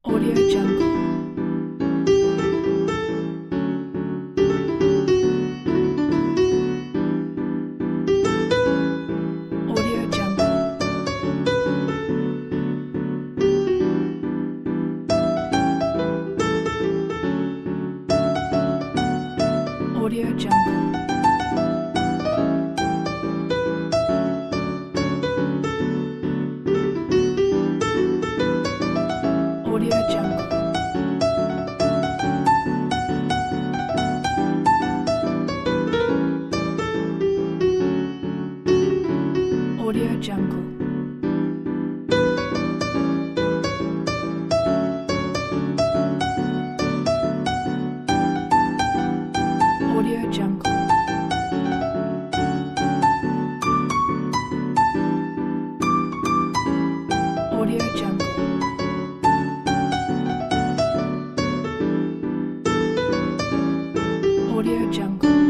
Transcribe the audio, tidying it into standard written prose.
Audio Jungle. Audio Jungle. Audio Jungle. Audio Jungle. Audio Jungle. Audio Jungle. Audio Jungle. Audio Jungle.